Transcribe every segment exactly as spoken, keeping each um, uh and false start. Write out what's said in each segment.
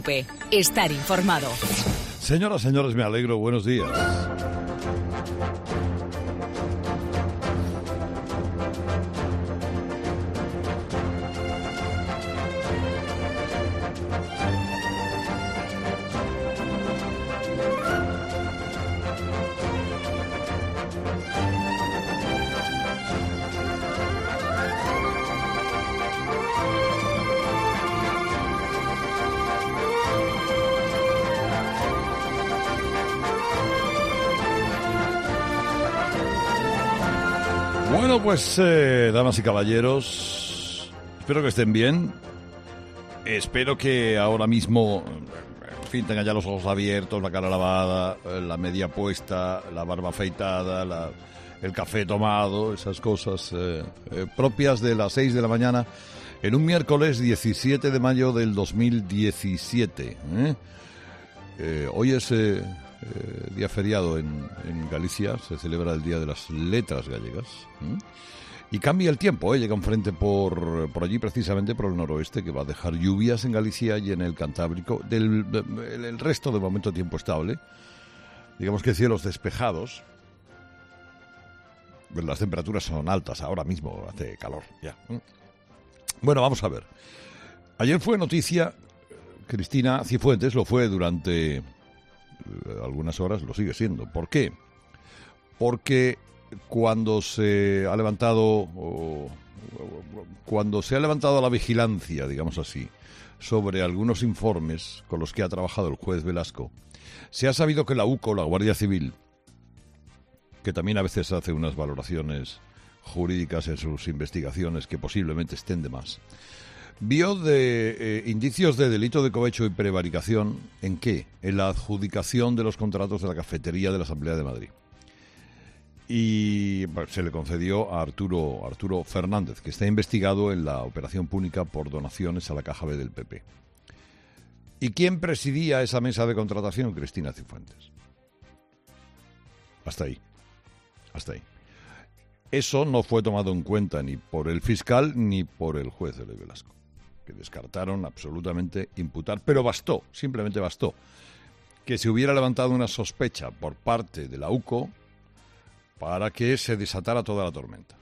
Estar informado. Señoras, señores, me alegro. Buenos días. Bueno, pues, eh, damas y caballeros, espero que estén bien. Espero que ahora mismo, en fin, tengan ya los ojos abiertos, la cara lavada, la media puesta, la barba afeitada, la, el café tomado, esas cosas eh, eh, propias de las seis de la mañana en un miércoles diecisiete de mayo del dos mil diecisiete. ¿eh? Eh, hoy es eh, eh, día feriado en, en Galicia, se celebra el Día de las Letras Gallegas. ¿eh? Y cambia el tiempo, ¿eh? Llega un frente por, por allí, precisamente por el noroeste, que va a dejar lluvias en Galicia y en el Cantábrico. Del, el, el resto, de momento, tiempo estable. Digamos que cielos despejados. Las temperaturas son altas, ahora mismo hace calor, ya. Bueno, vamos a ver. Ayer fue noticia, Cristina Cifuentes lo fue durante eh, algunas horas, lo sigue siendo. ¿Por qué? Porque cuando se ha levantado o, cuando se ha levantado la vigilancia, digamos así, sobre algunos informes con los que ha trabajado el juez Velasco, se ha sabido que la U C O, la Guardia Civil, que también a veces hace unas valoraciones jurídicas en sus investigaciones que posiblemente estén de más, vio de eh, indicios de delito de cohecho y prevaricación. ¿En qué? En la adjudicación de los contratos de la cafetería de la Asamblea de Madrid. Y bueno, se le concedió a Arturo, Arturo Fernández, que está investigado en la operación Púnica por donaciones a la Caja B del P P. ¿Y quién presidía esa mesa de contratación? Cristina Cifuentes. Hasta ahí. Hasta ahí. Eso no fue tomado en cuenta ni por el fiscal ni por el juez de Velasco, que descartaron absolutamente imputar, pero bastó, simplemente bastó, que se hubiera levantado una sospecha por parte de la U C O para que se desatara toda la tormenta.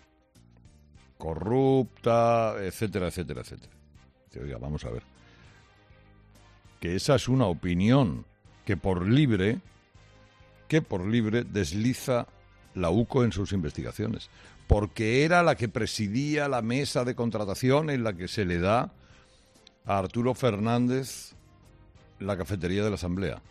Corrupta, etcétera, etcétera, etcétera. Oiga, vamos a ver. Que esa es una opinión que por libre, que por libre desliza la U C O en sus investigaciones, porque era la que presidía la mesa de contratación en la que se le da a Arturo Fernández la cafetería de la Asamblea.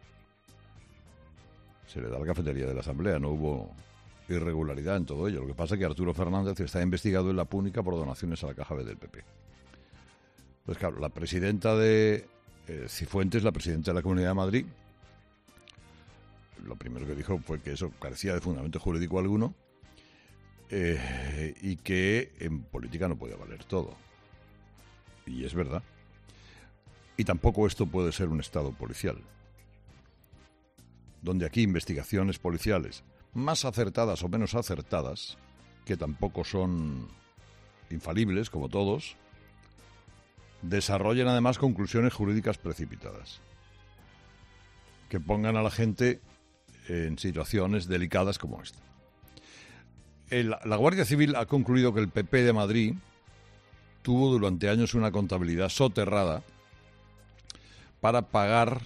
Se le da la cafetería de la Asamblea, no hubo irregularidad en todo ello. Lo que pasa es que Arturo Fernández está investigado en la Púnica por donaciones a la Caja B del P P. Pues claro, la presidenta de eh, Cifuentes, la presidenta de la Comunidad de Madrid, lo primero que dijo fue que eso carecía de fundamento jurídico alguno eh, y que en política no podía valer todo. Y es verdad. Y tampoco esto puede ser un Estado policial, donde aquí investigaciones policiales más acertadas o menos acertadas, que tampoco son infalibles, como todos, desarrollen además conclusiones jurídicas precipitadas, que pongan a la gente en situaciones delicadas como esta. El, la Guardia Civil ha concluido que el P P de Madrid tuvo durante años una contabilidad soterrada para pagar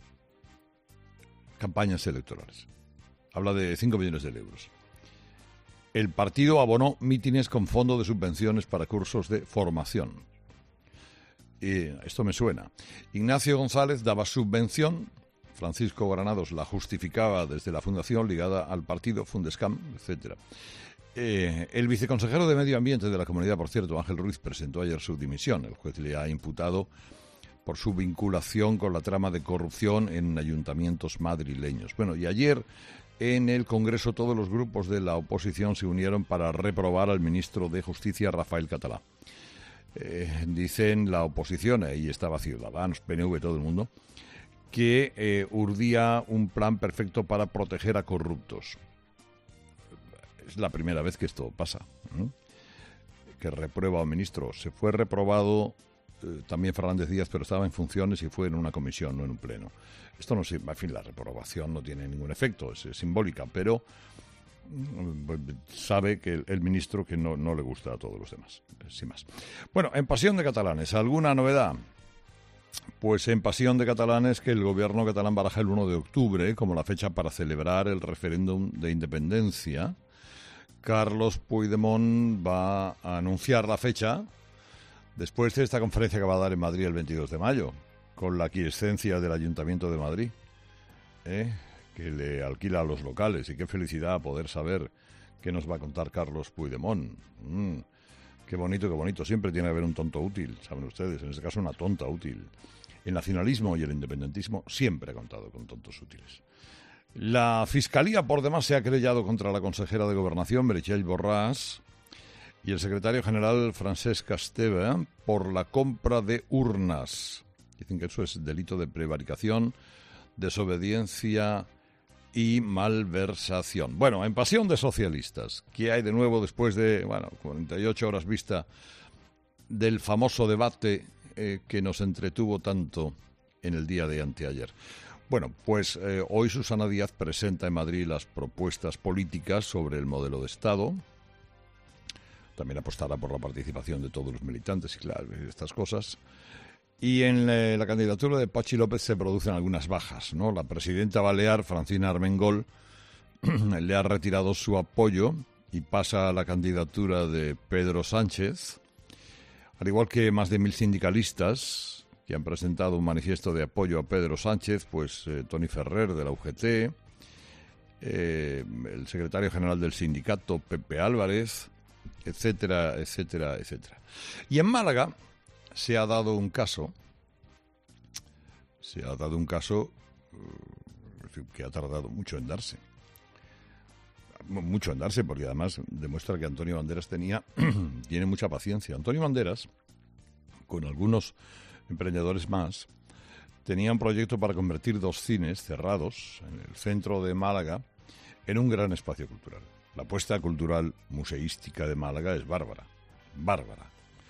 campañas electorales. Habla de cinco millones de euros. El partido abonó mítines con fondo de subvenciones para cursos de formación. Y esto me suena. Ignacio González daba subvención, Francisco Granados la justificaba desde la fundación ligada al partido Fundescam, etcétera. Eh, el viceconsejero de Medio Ambiente de la Comunidad, por cierto, Ángel Ruiz, presentó ayer su dimisión. El juez le ha imputado por su vinculación con la trama de corrupción en ayuntamientos madrileños. Bueno, y ayer en el Congreso todos los grupos de la oposición se unieron para reprobar al ministro de Justicia, Rafael Catalá. Eh, dicen la oposición, ahí estaba Ciudadanos, P N V, todo el mundo, que eh, urdía un plan perfecto para proteger a corruptos. Es la primera vez que esto pasa, ¿eh? Que reprueba a un ministro. Se fue reprobado eh, también Fernández Díaz, pero estaba en funciones y fue en una comisión, no en un pleno. Esto no sirve, en fin, la reprobación no tiene ningún efecto, es, es simbólica, pero sabe que el, el ministro que no, no le gusta a todos los demás, sin más. Bueno, en Pasión de Catalanes, ¿alguna novedad? Pues en Pasión de Catalanes que el gobierno catalán baraja el uno de octubre como la fecha para celebrar el referéndum de independencia. Carlos Puigdemont va a anunciar la fecha después de esta conferencia que va a dar en Madrid el veintidós de mayo, con la aquiescencia del Ayuntamiento de Madrid, ¿eh? que le alquila a los locales. Y qué felicidad poder saber qué nos va a contar Carlos Puigdemont. Mm, qué bonito, qué bonito. Siempre tiene que haber un tonto útil, saben ustedes, en este caso una tonta útil. El nacionalismo y el independentismo siempre ha contado con tontos útiles. La Fiscalía, por demás, se ha querellado contra la consejera de Gobernación, Meritxell Borràs, y el secretario general, Francesc Esteve, por la compra de urnas. Dicen que eso es delito de prevaricación, desobediencia y malversación. Bueno, en Pasión de Socialistas, ¿qué hay de nuevo después de, bueno, cuarenta y ocho horas vista del famoso debate eh, que nos entretuvo tanto en el día de anteayer? Bueno, pues eh, hoy Susana Díaz presenta en Madrid las propuestas políticas sobre el modelo de Estado. También apostará por la participación de todos los militantes y, claro, estas cosas. Y en eh, la candidatura de Pachi López se producen algunas bajas, ¿no? La presidenta balear, Francina Armengol, le ha retirado su apoyo y pasa a la candidatura de Pedro Sánchez, al igual que más de mil sindicalistas que han presentado un manifiesto de apoyo a Pedro Sánchez, pues eh, Toni Ferrer de la U G T, eh, el secretario general del sindicato, Pepe Álvarez, etcétera, etcétera, etcétera. Y en Málaga se ha dado un caso, se ha dado un caso que ha tardado mucho en darse. Mucho en darse, porque además demuestra que Antonio Banderas tenía, tiene mucha paciencia. Antonio Banderas, con algunos emprendedores más, tenía un proyecto para convertir dos cines cerrados en el centro de Málaga en un gran espacio cultural. La apuesta cultural museística de Málaga es bárbara, bárbara.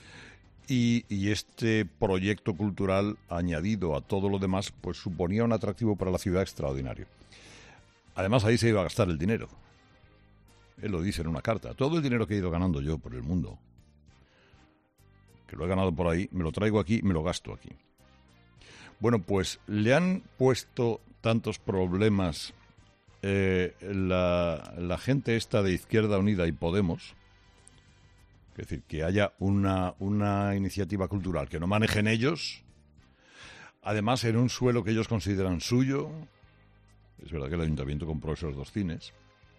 Y, y este proyecto cultural, añadido a todo lo demás, pues suponía un atractivo para la ciudad extraordinario. Además, ahí se iba a gastar el dinero. Él lo dice en una carta. Todo el dinero que he ido ganando yo por el mundo, que lo he ganado por ahí, me lo traigo aquí, me lo gasto aquí. Bueno, pues le han puesto tantos problemas eh, la, la gente esta de Izquierda Unida y Podemos, es decir, que haya una, una iniciativa cultural que no manejen ellos, además en un suelo que ellos consideran suyo. Es verdad que el ayuntamiento compró esos dos cines,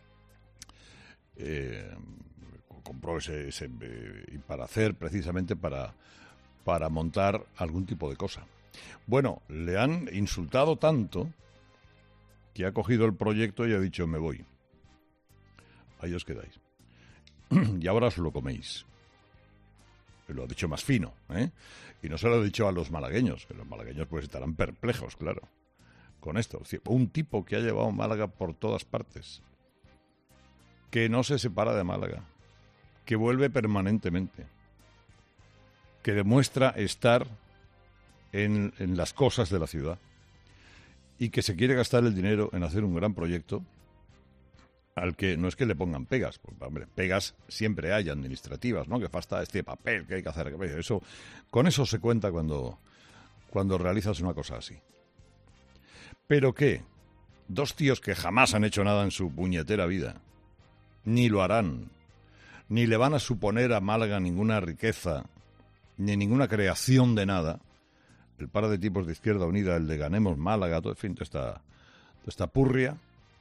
eh, compró ese, ese eh, para hacer precisamente para, para montar algún tipo de cosa. Bueno, le han insultado tanto que ha cogido el proyecto y ha dicho: me voy, ahí os quedáis. Y ahora os lo coméis. Lo ha dicho más fino, ¿eh? Y no se lo ha dicho a los malagueños, que los malagueños pues estarán perplejos, claro, con esto. Un tipo que ha llevado Málaga por todas partes, que no se separa de Málaga, que vuelve permanentemente, que demuestra estar en, en las cosas de la ciudad y que se quiere gastar el dinero en hacer un gran proyecto al que no es que le pongan pegas, porque, hombre, pegas siempre hay administrativas, ¿no? Que falta este papel que hay que hacer. Eso, con eso se cuenta cuando, cuando realizas una cosa así. ¿Pero qué? Dos tíos que jamás han hecho nada en su puñetera vida, ni lo harán, ni le van a suponer a Málaga ninguna riqueza, ni ninguna creación de nada. El par de tipos de Izquierda Unida, el de Ganemos Málaga, todo, en fin, toda esta, toda esta purria,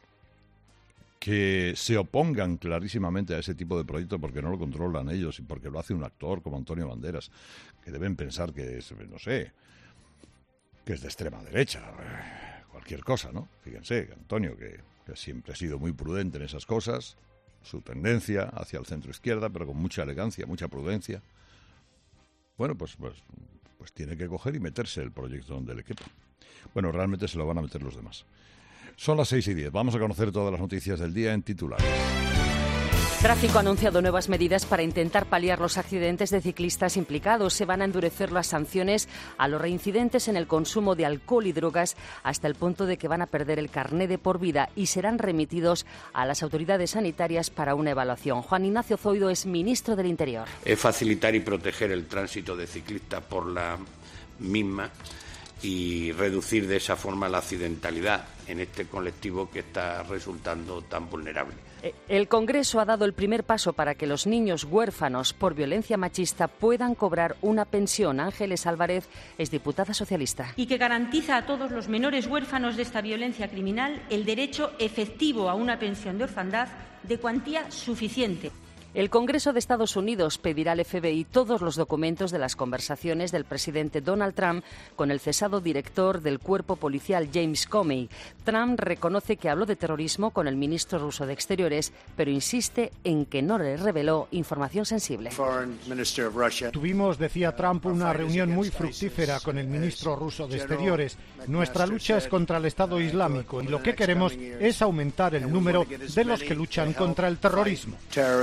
que se opongan clarísimamente a ese tipo de proyecto porque no lo controlan ellos y porque lo hace un actor como Antonio Banderas, que deben pensar que es, no sé, que es de extrema derecha, cualquier cosa, ¿no? Fíjense, Antonio, que, que siempre ha sido muy prudente en esas cosas, su tendencia hacia el centro izquierda, pero con mucha elegancia, mucha prudencia. Bueno, pues, pues, pues tiene que coger y meterse el proyecto donde le quepa. Bueno, realmente se lo van a meter los demás. Son las seis y diez. Vamos a conocer todas las noticias del día en titulares. Tráfico ha anunciado nuevas medidas para intentar paliar los accidentes de ciclistas implicados. Se van a endurecer las sanciones a los reincidentes en el consumo de alcohol y drogas hasta el punto de que van a perder el carné de por vida y serán remitidos a las autoridades sanitarias para una evaluación. Juan Ignacio Zoido es ministro del Interior. Es facilitar y proteger el tránsito de ciclistas por la misma y reducir de esa forma la accidentalidad en este colectivo que está resultando tan vulnerable. El Congreso ha dado el primer paso para que los niños huérfanos por violencia machista puedan cobrar una pensión. Ángeles Álvarez es diputada socialista. Y que garantiza a todos los menores huérfanos de esta violencia criminal el derecho efectivo a una pensión de orfandad de cuantía suficiente. El Congreso de Estados Unidos pedirá al F B I todos los documentos de las conversaciones del presidente Donald Trump con el cesado director del cuerpo policial James Comey. Trump reconoce que habló de terrorismo con el ministro ruso de Exteriores, pero insiste en que no le reveló información sensible. Tuvimos, decía Trump, una reunión muy fructífera con el ministro ruso de Exteriores. Nuestra lucha es contra el Estado Islámico y lo que queremos es aumentar el número de los que luchan contra el terrorismo.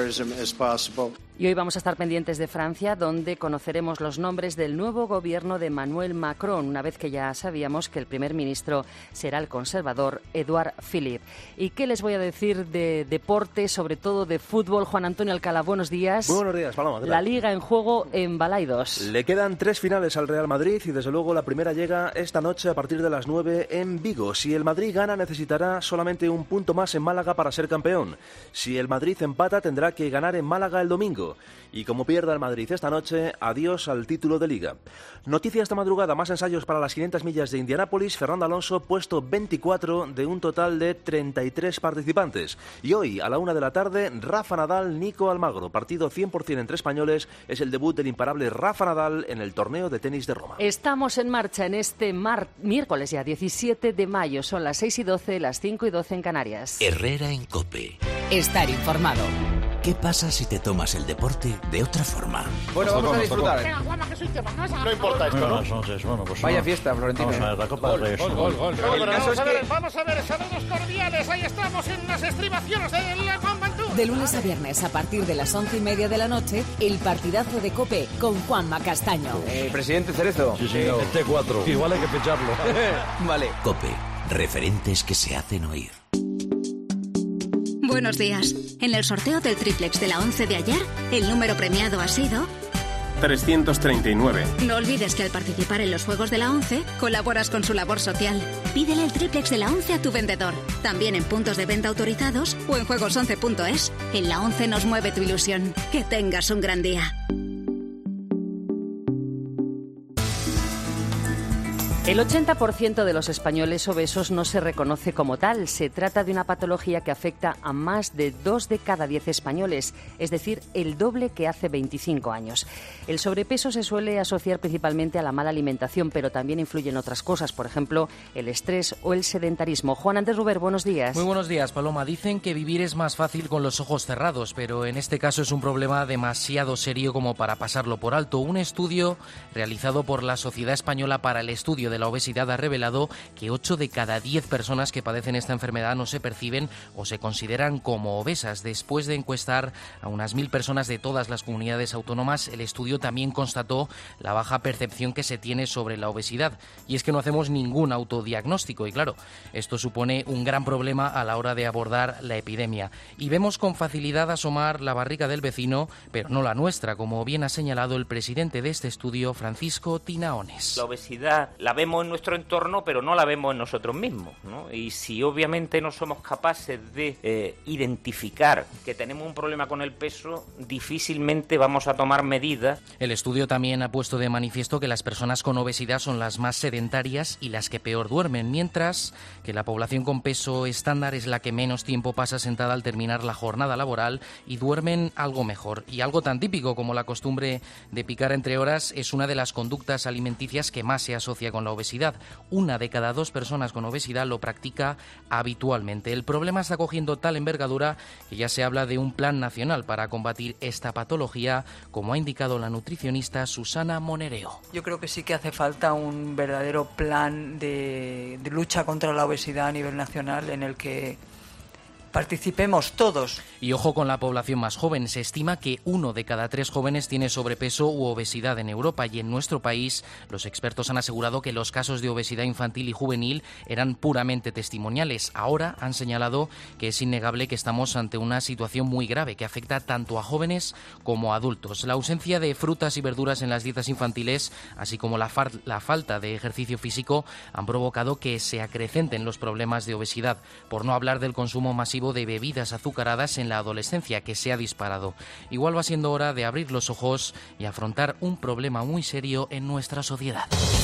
Y hoy vamos a estar pendientes de Francia, donde conoceremos los nombres del nuevo gobierno de Emmanuel Macron, una vez que ya sabíamos que el primer ministro será el conservador Édouard Philippe. ¿Y qué les voy a decir de deporte, sobre todo de fútbol? Juan Antonio Alcalá, buenos días. Muy buenos días, Paloma. La Liga en juego en Balaidos. Le quedan tres finales al Real Madrid y desde luego la primera llega esta noche a partir de las nueve en Vigo. Si el Madrid gana necesitará solamente un punto más en Málaga para ser campeón. Si el Madrid empata tendrá que ganar en Málaga el domingo. Y como pierda el Madrid esta noche, adiós al título de Liga. Noticia esta madrugada, más ensayos para las quinientas millas de Indianápolis. Fernando Alonso, puesto veinticuatro de un total de treinta y tres participantes. Y hoy, a la una de la tarde, Rafa Nadal, Nico Almagro. Partido cien por cien entre españoles. Es el debut del imparable Rafa Nadal en el torneo de tenis de Roma. Estamos en marcha en este mar miércoles ya, diecisiete de mayo. Son las seis y doce, las cinco y doce en Canarias. Herrera en COPE. Estar informado. ¿Qué pasa si te tomas el deporte de otra forma? Bueno, vamos a disfrutar. Venga, Juanma, que soy tema. No importa esto, ¿no? Buenas noches. Bueno, pues Vaya no. fiesta, Florentino. Vamos a ver, la Copa del Rey. Gol, gol, gol. Pero el caso Vamos es a ver, que... vamos a ver, saludos cordiales. Ahí estamos en las estribaciones del Juan Bantú. De lunes a viernes, a partir de las once y media de la noche, el partidazo de COPE con Juanma Castaño. Eh, presidente Cerezo. Sí, señor. El T cuatro. Igual hay que ficharlo. Vale. COPE. Referentes que se hacen oír. Buenos días. En el sorteo del triplex de la once de ayer, el número premiado ha sido... trescientos treinta y nueve. No olvides que al participar en los Juegos de la once, colaboras con su labor social. Pídele el triplex de la once a tu vendedor. También en puntos de venta autorizados o en juegos once punto es. En la once nos mueve tu ilusión. Que tengas un gran día. El ochenta por ciento de los españoles obesos no se reconoce como tal. Se trata de una patología que afecta a más de dos de cada diez españoles, es decir, el doble que hace veinticinco años. El sobrepeso se suele asociar principalmente a la mala alimentación, pero también influyen otras cosas, por ejemplo, el estrés o el sedentarismo. Juan Andrés Ruber, buenos días. Muy buenos días, Paloma. Dicen que vivir es más fácil con los ojos cerrados, pero en este caso es un problema demasiado serio como para pasarlo por alto. Un estudio realizado por la Sociedad Española para el Estudio de la Obesidad ha revelado que ocho de cada diez personas que padecen esta enfermedad no se perciben o se consideran como obesas. Después de encuestar a unas mil personas de todas las comunidades autónomas, el estudio también constató la baja percepción que se tiene sobre la obesidad. Y es que no hacemos ningún autodiagnóstico y claro, esto supone un gran problema a la hora de abordar la epidemia. Y vemos con facilidad asomar la barriga del vecino, pero no la nuestra, como bien ha señalado el presidente de este estudio, Francisco Tinaones. La obesidad la vemos en nuestro entorno, pero no la vemos en nosotros mismos, ¿no? Y si obviamente no somos capaces de eh, identificar que tenemos un problema con el peso, difícilmente vamos a tomar medidas. El estudio también ha puesto de manifiesto que las personas con obesidad son las más sedentarias y las que peor duermen, mientras que la población con peso estándar es la que menos tiempo pasa sentada al terminar la jornada laboral y duermen algo mejor. Y algo tan típico como la costumbre de picar entre horas es una de las conductas alimenticias que más se asocia con la obesidad. Una de cada dos personas con obesidad lo practica habitualmente. El problema está cogiendo tal envergadura que ya se habla de un plan nacional para combatir esta patología, como ha indicado la nutricionista Susana Monereo. Yo creo que sí que hace falta un verdadero plan de, de lucha contra la obesidad a nivel nacional en el que participemos todos. Y ojo con la población más joven. Se estima que uno de cada tres jóvenes tiene sobrepeso u obesidad en Europa, y en nuestro país los expertos han asegurado que los casos de obesidad infantil y juvenil eran puramente testimoniales. Ahora han señalado que es innegable que estamos ante una situación muy grave que afecta tanto a jóvenes como a adultos. La ausencia de frutas y verduras en las dietas infantiles, así como la, far- la falta de ejercicio físico, han provocado que se acrecenten los problemas de obesidad, por no hablar del consumo masivo de bebidas azucaradas en la adolescencia, que se ha disparado. Igual va siendo hora de abrir los ojos y afrontar un problema muy serio en nuestra sociedad.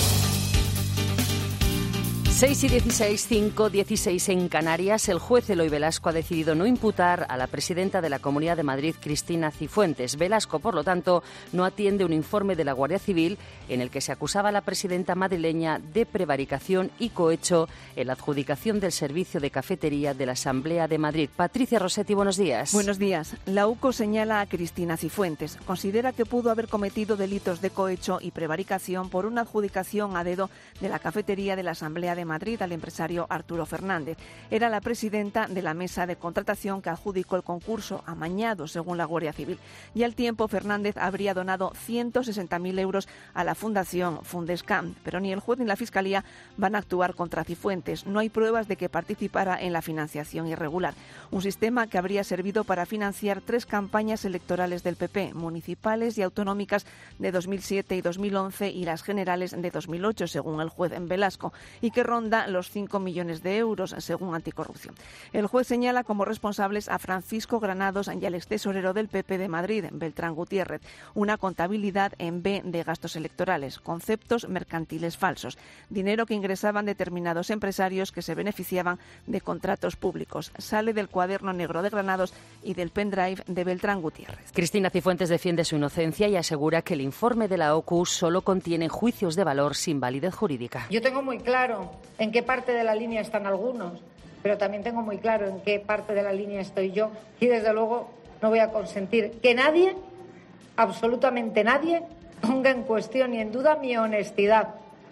seis y dieciséis, cinco dieciséis en Canarias. El juez Eloy Velasco ha decidido no imputar a la presidenta de la Comunidad de Madrid, Cristina Cifuentes. Velasco, por lo tanto, no atiende un informe de la Guardia Civil en el que se acusaba a la presidenta madrileña de prevaricación y cohecho en la adjudicación del servicio de cafetería de la Asamblea de Madrid. Patricia Rossetti, buenos días. Buenos días. La U C O señala a Cristina Cifuentes. Considera que pudo haber cometido delitos de cohecho y prevaricación por una adjudicación a dedo de la cafetería de la Asamblea de Madrid al empresario Arturo Fernández. Era la presidenta de la mesa de contratación que adjudicó el concurso, amañado según la Guardia Civil. Y al tiempo, Fernández habría donado ciento sesenta mil euros a la Fundación Fundescam, pero ni el juez ni la Fiscalía van a actuar contra Cifuentes. No hay pruebas de que participara en la financiación irregular, un sistema que habría servido para financiar tres campañas electorales del P P, municipales y autonómicas de dos mil siete y dos mil once y las generales de dos mil ocho, según el juez en Velasco, y que ronda los cinco millones de euros, según Anticorrupción. El juez señala como responsables a Francisco Granados y al extesorero del P P de Madrid, Beltrán Gutiérrez, una contabilidad en B de gastos electorales, conceptos mercantiles falsos, dinero que ingresaban determinados empresarios que se beneficiaban de contratos públicos. Sale del cuaderno negro de Granados y del pendrive de Beltrán Gutiérrez. Cristina Cifuentes defiende su inocencia y asegura que el informe de la O C U solo contiene juicios de valor sin validez jurídica. Yo tengo muy claro en qué parte de la línea están algunos, pero también tengo muy claro en qué parte de la línea estoy yo. Y desde luego no voy a consentir que nadie, absolutamente nadie, ponga en cuestión y en duda mi honestidad,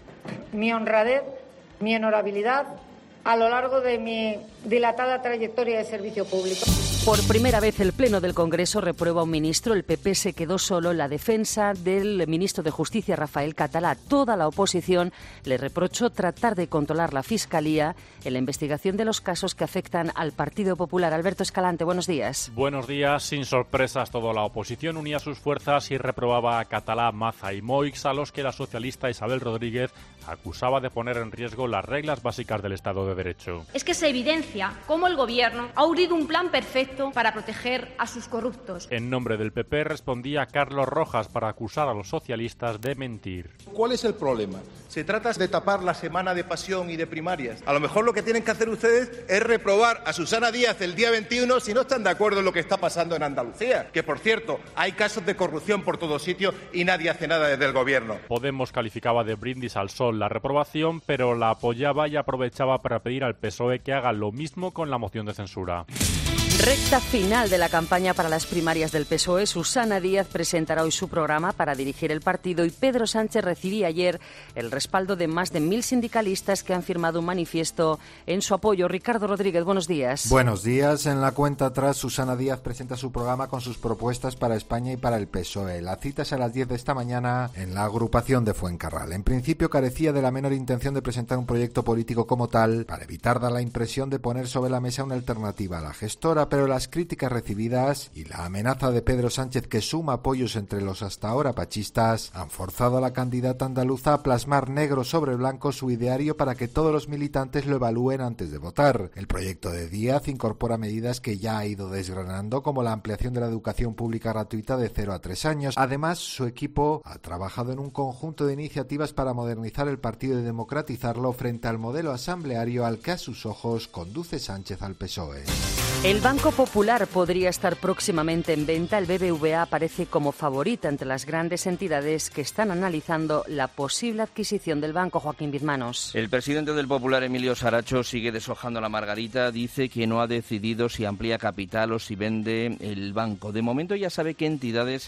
mi honradez, mi honorabilidad a lo largo de mi dilatada trayectoria de servicio público. Por primera vez el Pleno del Congreso reprueba a un ministro. El P P se quedó solo en la defensa del ministro de Justicia, Rafael Catalá. Toda la oposición le reprochó tratar de controlar la Fiscalía en la investigación de los casos que afectan al Partido Popular. Alberto Escalante, buenos días. Buenos días. Sin sorpresas, toda la oposición unía sus fuerzas y reprobaba a Catalá, Maza y Moix, a los que la socialista Isabel Rodríguez acusaba de poner en riesgo las reglas básicas del Estado de Derecho. Es que se evidencia cómo el Gobierno ha urdido un plan perfecto para proteger a sus corruptos. En nombre del P P respondía Carlos Rojas para acusar a los socialistas de mentir. ¿Cuál es el problema? Se trata de tapar la semana de pasión y de primarias. A lo mejor lo que tienen que hacer ustedes es reprobar a Susana Díaz el día veintiuno si no están de acuerdo en lo que está pasando en Andalucía. Que, por cierto, hay casos de corrupción por todo sitio y nadie hace nada desde el Gobierno. Podemos calificaba de brindis al sol la reprobación, pero la apoyaba y aprovechaba para pedir al P S O E que haga lo mismo con la moción de censura. Recta final de la campaña para las primarias del P S O E. Susana Díaz presentará hoy su programa para dirigir el partido y Pedro Sánchez recibía ayer el respaldo de más de mil sindicalistas que han firmado un manifiesto en su apoyo. Ricardo Rodríguez, buenos días. Buenos días. En la cuenta atrás, Susana Díaz presenta su programa con sus propuestas para España y para el P S O E. La cita es a las diez de esta mañana en la agrupación de Fuencarral. En principio carecía de la menor intención de presentar un proyecto político como tal para evitar dar la impresión de poner sobre la mesa una alternativa a la gestora, pero las críticas recibidas y la amenaza de Pedro Sánchez, que suma apoyos entre los hasta ahora pachistas, han forzado a la candidata andaluza a plasmar negro sobre blanco su ideario para que todos los militantes lo evalúen antes de votar. El proyecto de Díaz incorpora medidas que ya ha ido desgranando, como la ampliación de la educación pública gratuita de cero a tres años. Además, su equipo ha trabajado en un conjunto de iniciativas para modernizar el partido y democratizarlo frente al modelo asambleario al que a sus ojos conduce Sánchez al P S O E. El Banco Popular podría estar próximamente en venta. El B B V A aparece como favorita entre las grandes entidades que están analizando la posible adquisición del banco. Joaquín Bizmanos. El presidente del Popular, Emilio Saracho, sigue deshojando la margarita. Dice que no ha decidido si amplía capital o si vende el banco. De momento ya sabe qué entidades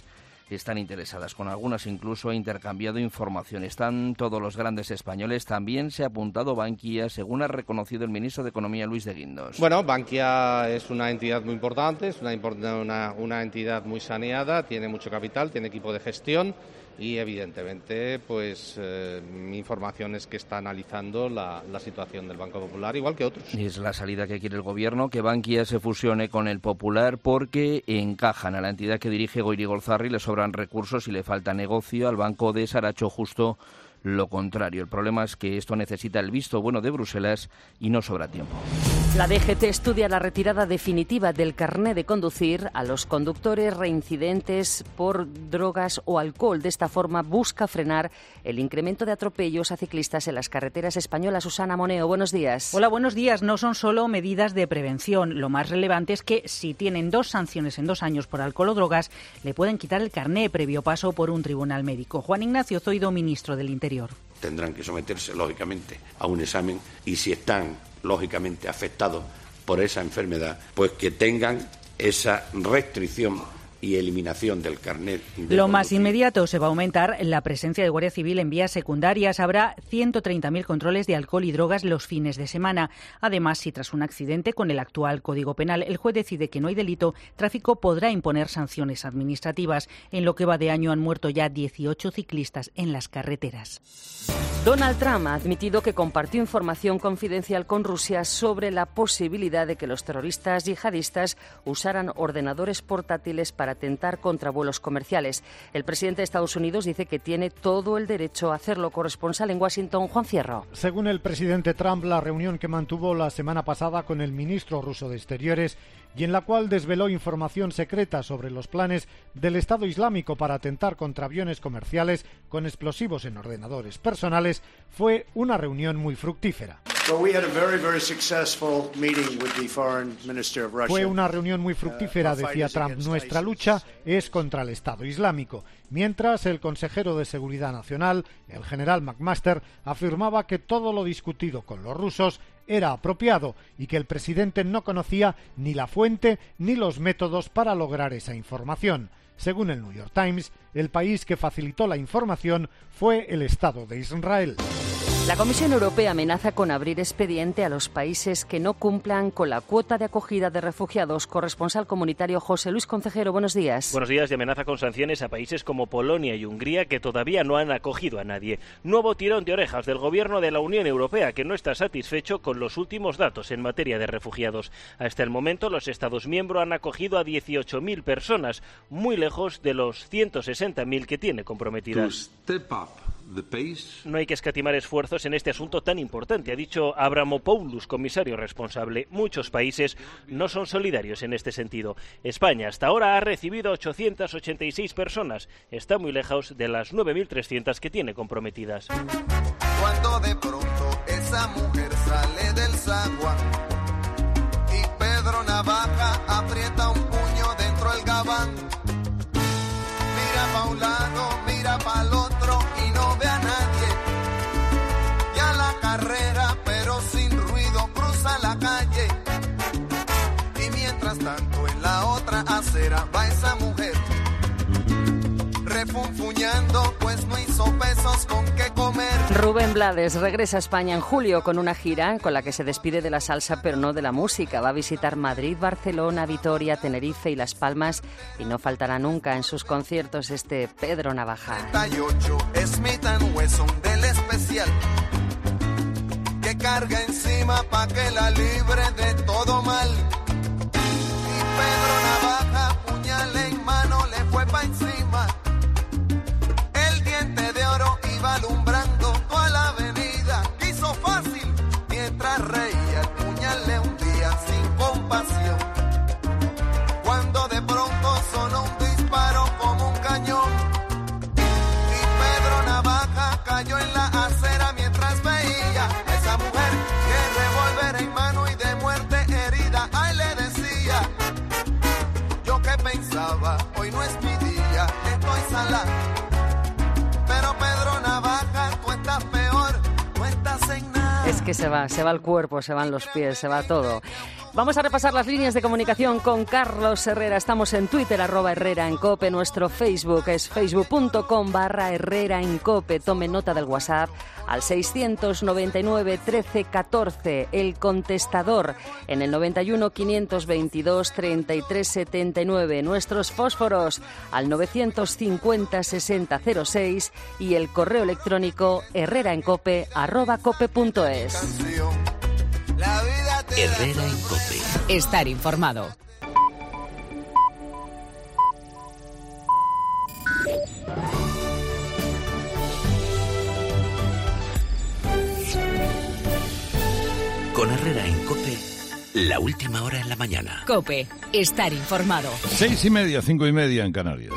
están interesadas. Con algunas incluso ha intercambiado información. Están todos los grandes españoles. También se ha apuntado Bankia, según ha reconocido el ministro de Economía, Luis de Guindos. Bueno, Bankia es una entidad muy importante, es una, una, una entidad muy saneada, tiene mucho capital, tiene equipo de gestión y evidentemente pues eh, mi información es que está analizando la, la situación del Banco Popular igual que otros. Y es la salida que quiere el gobierno, que Bankia se fusione con el Popular porque encajan. A la entidad que dirige Goyri Golzarri le sobran recursos y le falta negocio. Al banco de Saracho justo lo contrario. El problema es que esto necesita el visto bueno de Bruselas y no sobra tiempo. La D G T estudia la retirada definitiva del carné de conducir a los conductores reincidentes por drogas o alcohol. De esta forma busca frenar el incremento de atropellos a ciclistas en las carreteras españolas. Susana Moneo, buenos días. Hola, buenos días. No son solo medidas de prevención. Lo más relevante es que si tienen dos sanciones en dos años por alcohol o drogas, le pueden quitar el carné previo paso por un tribunal médico. Juan Ignacio Zoido, ministro del Interior. Tendrán que someterse, lógicamente, a un examen y si están, lógicamente, afectados por esa enfermedad, pues que tengan esa restricción y eliminación del carnet. De Lo más inmediato, se va a aumentar la presencia de Guardia Civil en vías secundarias. Habrá ciento treinta mil controles de alcohol y drogas los fines de semana. Además, si tras un accidente con el actual Código Penal el juez decide que no hay delito, Tráfico podrá imponer sanciones administrativas. En lo que va de año han muerto ya dieciocho ciclistas en las carreteras. Donald Trump ha admitido que compartió información confidencial con Rusia sobre la posibilidad de que los terroristas yihadistas usaran ordenadores portátiles para atentar contra vuelos comerciales. El presidente de Estados Unidos dice que tiene todo el derecho a hacerlo. Corresponsal en Washington, Juan Fierro. Según el presidente Trump, la reunión que mantuvo la semana pasada con el ministro ruso de Exteriores y en la cual desveló información secreta sobre los planes del Estado Islámico para atentar contra aviones comerciales con explosivos en ordenadores personales, fue una reunión muy fructífera. Fue una reunión muy fructífera, decía Trump. Nuestra lucha es contra el Estado Islámico. Mientras, el consejero de Seguridad Nacional, el general McMaster, afirmaba que todo lo discutido con los rusos era apropiado y que el presidente no conocía ni la fuente ni los métodos para lograr esa información. Según el New York Times, el país que facilitó la información fue el Estado de Israel. La Comisión Europea amenaza con abrir expediente a los países que no cumplan con la cuota de acogida de refugiados. Corresponsal comunitario José Luis Concejero, buenos días. Buenos días. Y amenaza con sanciones a países como Polonia y Hungría, que todavía no han acogido a nadie. Nuevo tirón de orejas del gobierno de la Unión Europea, que no está satisfecho con los últimos datos en materia de refugiados. Hasta el momento, los Estados miembros han acogido a dieciocho mil personas, muy lejos de los ciento sesenta mil que tiene comprometidas. No hay que escatimar esfuerzos en este asunto tan importante, ha dicho Avramopoulos, comisario responsable. Muchos países no son solidarios en este sentido. España hasta ahora ha recibido ochocientas ochenta y seis personas. Está muy lejos de las nueve mil trescientas que tiene comprometidas. Cuando de pronto esa mujer sale del zaguán y Pedro Navaja aprieta un puño dentro del gabán. Mira pa' un lado, mira pa' el otro y no ve a nadie. Y a la carrera, pero sin ruido, cruza la calle. Y mientras tanto en la otra acera va esa mujer, refunfuñando, pues no hizo pesos con qué comer. Rubén Blades regresa a España en julio con una gira con la que se despide de la salsa, pero no de la música. Va a visitar Madrid, Barcelona, Vitoria, Tenerife y Las Palmas, y no faltará nunca en sus conciertos este Pedro Navaja. treinta y ocho Smith and Wesson del especial, que carga encima pa' que la libre de todo mal. Y Pedro Navaja, puñal en mano, le fue pa' encima. De oro iba alumbrando toda la avenida, quiso fácil mientras reía el puñal le hundía sin compasión. Cuando de pronto sonó un disparo como un cañón y Pedro Navaja cayó en la acera mientras veía a esa mujer que revólver en mano y de muerte herida. Ay, le decía, yo que pensaba, hoy no es mi día, estoy salado. Pero Pedro Navaja, tú estás peor, no estás en nada. Es que se va, se va el cuerpo, se van los pies, se va todo. Vamos a repasar las líneas de comunicación con Carlos Herrera. Estamos en Twitter, arroba Herrera en Cope. Nuestro Facebook es facebook.com barra Herrera en Cope. Tome nota del WhatsApp al seiscientos noventa y nueve trece catorce. El contestador en el noventa y uno quinientos veintidós treinta y tres setenta y nueve. Nuestros fósforos al novecientos cincuenta sesenta cero seis y el correo electrónico herreraencope arroba cope punto es. Herrera en Cope. Estar informado. Con Herrera en Cope, la última hora en la mañana. Cope, estar informado. Seis y media, cinco y media en Canarias.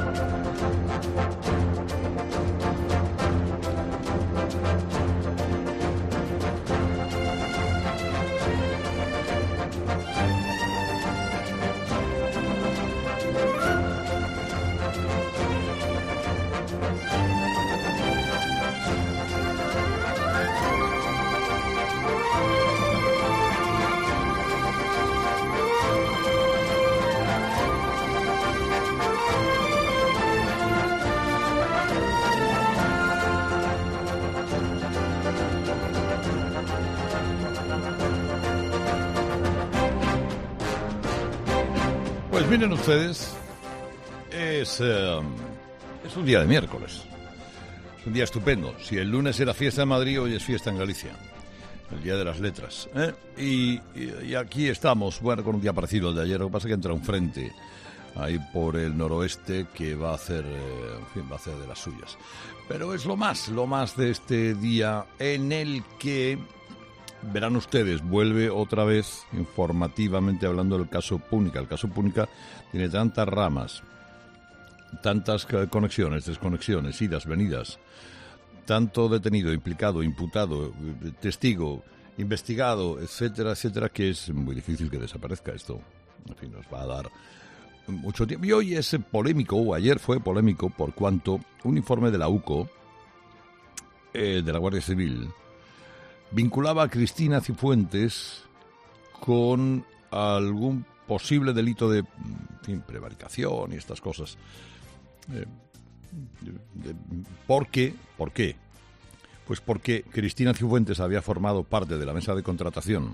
Pues miren ustedes, es, eh, es un día de miércoles, es un día estupendo. Si el lunes era fiesta en Madrid, hoy es fiesta en Galicia, el día de las letras, ¿eh? y, y, y aquí estamos, bueno, con un día parecido al de ayer. Lo que pasa es que entra un frente ahí por el noroeste que va a hacer, eh, en fin, va a hacer de las suyas. Pero es lo más, lo más de este día en el que... Verán ustedes, vuelve otra vez informativamente hablando del caso Púnica. El caso Púnica tiene tantas ramas, tantas conexiones, desconexiones, idas, venidas, tanto detenido, implicado, imputado, testigo, investigado, etcétera, etcétera, que es muy difícil que desaparezca esto. En fin, nos va a dar mucho tiempo. Y hoy es polémico, o ayer fue polémico, por cuanto un informe de la U C O, eh, de la Guardia Civil, vinculaba a Cristina Cifuentes con algún posible delito de, en fin, prevaricación y estas cosas. Eh, de, de, ¿Por qué? ¿Por qué? Pues porque Cristina Cifuentes había formado parte de la mesa de contratación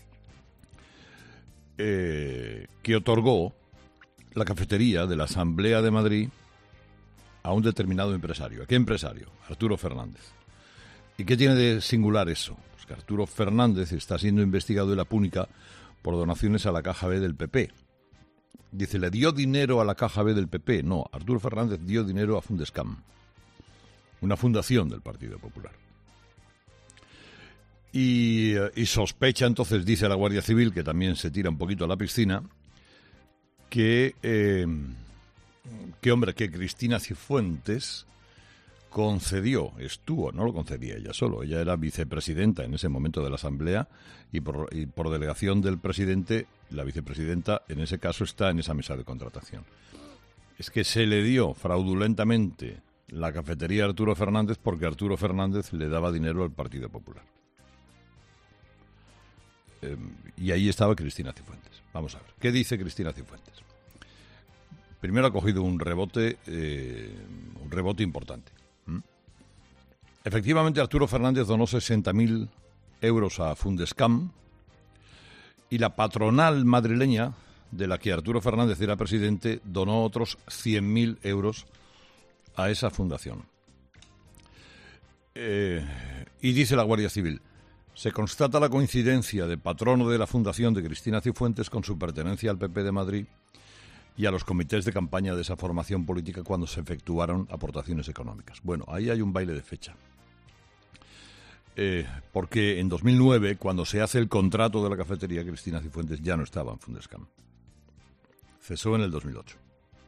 eh, que otorgó la cafetería de la Asamblea de Madrid a un determinado empresario. ¿A qué empresario? Arturo Fernández. ¿Y qué tiene de singular eso? Pues que Arturo Fernández está siendo investigado en la Púnica por donaciones a la Caja B del P P. Dice, ¿le dio dinero a la Caja B del P P? No, Arturo Fernández dio dinero a Fundescam, una fundación del Partido Popular. Y, y sospecha, entonces, dice la Guardia Civil, que también se tira un poquito a la piscina, que, eh, que hombre, que Cristina Cifuentes concedió, estuvo, no lo concedía ella solo, ella era vicepresidenta en ese momento de la Asamblea y por, y por delegación del presidente, la vicepresidenta en ese caso está en esa mesa de contratación. Es que se le dio fraudulentamente la cafetería a Arturo Fernández porque Arturo Fernández le daba dinero al Partido Popular. Eh, y ahí estaba Cristina Cifuentes. Vamos a ver, ¿qué dice Cristina Cifuentes? Primero ha cogido un rebote, eh, un rebote importante. Efectivamente, Arturo Fernández donó sesenta mil euros a Fundescam y la patronal madrileña, de la que Arturo Fernández era presidente, donó otros cien mil euros a esa fundación. Eh, y dice la Guardia Civil, se constata la coincidencia de patrono de la fundación de Cristina Cifuentes con su pertenencia al P P de Madrid y a los comités de campaña de esa formación política cuando se efectuaron aportaciones económicas. Bueno, ahí hay un baile de fecha. Eh, porque en dos mil nueve, cuando se hace el contrato de la cafetería, Cristina Cifuentes ya no estaba en Fundescam. Cesó en el dos mil ocho.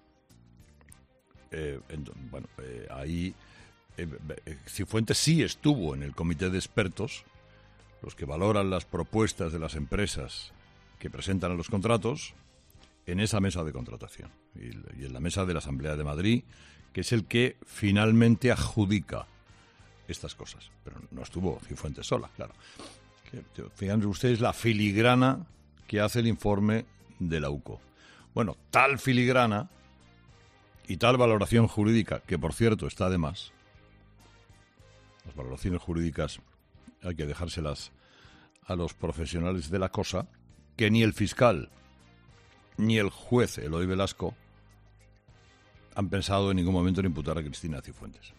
Eh, en, bueno, eh, ahí eh, Cifuentes sí estuvo en el comité de expertos, los que valoran las propuestas de las empresas que presentan a los contratos, en esa mesa de contratación y, y en la mesa de la Asamblea de Madrid, que es el que finalmente adjudica estas cosas. Pero no estuvo Cifuentes sola, claro. Fíjense ustedes la filigrana que hace el informe de la U C O. Bueno, tal filigrana y tal valoración jurídica, que por cierto está de más. Las valoraciones jurídicas hay que dejárselas a los profesionales de la cosa, que ni el fiscal ni el juez Eloy Velasco han pensado en ningún momento en imputar a Cristina Cifuentes.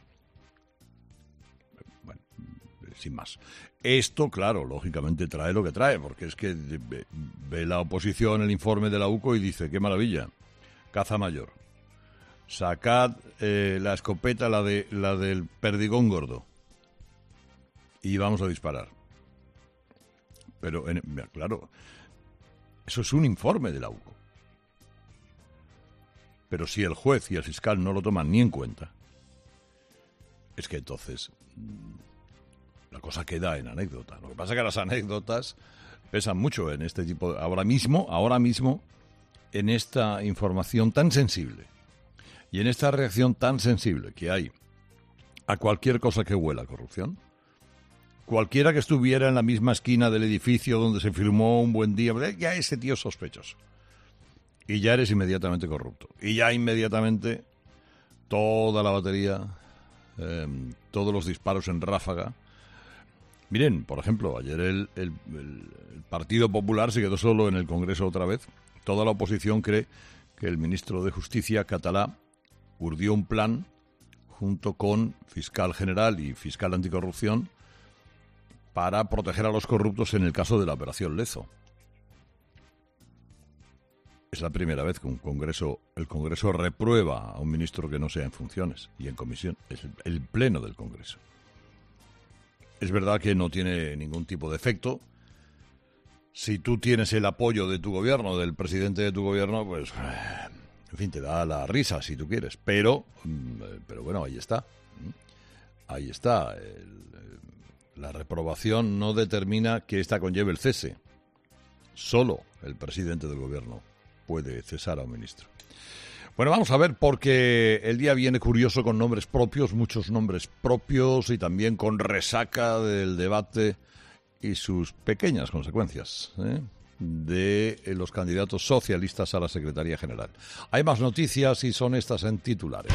Bueno, sin más. Esto, claro, lógicamente trae lo que trae, porque es que ve la oposición el informe de la U C O y dice, qué maravilla, caza mayor. Sacad eh, la escopeta, la de la del perdigón gordo, y vamos a disparar. Pero, en, claro, eso es un informe de la U C O. Pero si el juez y el fiscal no lo toman ni en cuenta, es que entonces la cosa queda en anécdota. Lo que pasa es que las anécdotas pesan mucho en este tipo de, ahora mismo, ahora mismo, en esta información tan sensible y en esta reacción tan sensible que hay a cualquier cosa que huela a corrupción. Cualquiera que estuviera en la misma esquina del edificio donde se firmó un buen día, ya ese tío es sospechoso. Y ya eres inmediatamente corrupto. Y ya inmediatamente toda la batería, eh, todos los disparos en ráfaga. Miren, por ejemplo, ayer el, el, el Partido Popular se quedó solo en el Congreso otra vez. Toda la oposición cree que el ministro de Justicia, Catalá, urdió un plan junto con fiscal general y fiscal anticorrupción para proteger a los corruptos en el caso de la Operación Lezo. Es la primera vez que un Congreso, el Congreso reprueba a un ministro que no sea en funciones y en comisión. Es el, el pleno del Congreso. Es verdad que no tiene ningún tipo de efecto. Si tú tienes el apoyo de tu gobierno, del presidente de tu gobierno, pues, en fin, te da la risa si tú quieres. Pero, pero bueno, ahí está. Ahí está. El, la reprobación no determina que esta conlleve el cese. Solo el presidente del gobierno puede cesar a un ministro. Bueno, vamos a ver, porque el día viene curioso con nombres propios, muchos nombres propios y también con resaca del debate y sus pequeñas consecuencias, ¿eh? de los candidatos socialistas a la Secretaría General. Hay más noticias y son estas en titulares.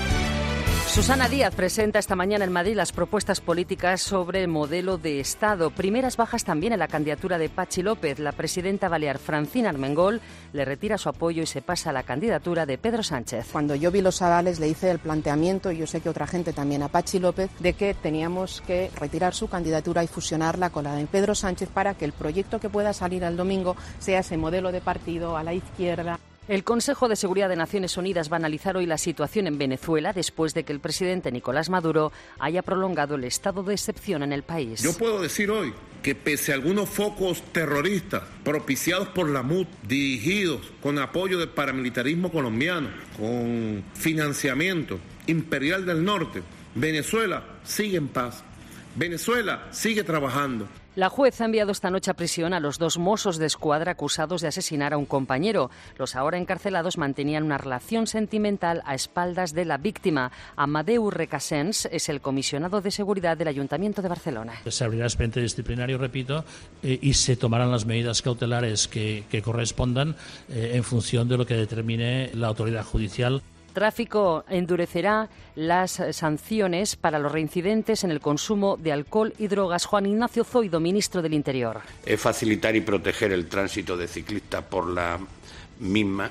Susana Díaz presenta esta mañana en Madrid las propuestas políticas sobre el modelo de Estado. Primeras bajas también en la candidatura de Patxi López. La presidenta balear Francina Armengol le retira su apoyo y se pasa a la candidatura de Pedro Sánchez. Cuando yo vi los avales le hice el planteamiento, y yo sé que otra gente también, a Patxi López, de que teníamos que retirar su candidatura y fusionarla con la de Pedro Sánchez para que el proyecto que pueda salir el domingo sea ese modelo de partido a la izquierda. El Consejo de Seguridad de Naciones Unidas va a analizar hoy la situación en Venezuela después de que el presidente Nicolás Maduro haya prolongado el estado de excepción en el país. Yo puedo decir hoy que pese a algunos focos terroristas propiciados por la M U D, dirigidos con apoyo del paramilitarismo colombiano, con financiamiento imperial del norte, Venezuela sigue en paz. Venezuela sigue trabajando. La juez ha enviado esta noche a prisión a los dos mozos de escuadra acusados de asesinar a un compañero. Los ahora encarcelados mantenían una relación sentimental a espaldas de la víctima. Amadeu Recasens es el comisionado de seguridad del Ayuntamiento de Barcelona. Se abrirá expediente disciplinario, repito, eh, y se tomarán las medidas cautelares que, que correspondan eh, en función de lo que determine la autoridad judicial. Tráfico endurecerá las sanciones para los reincidentes en el consumo de alcohol y drogas. Juan Ignacio Zoido, ministro del Interior. Es facilitar y proteger el tránsito de ciclistas por la misma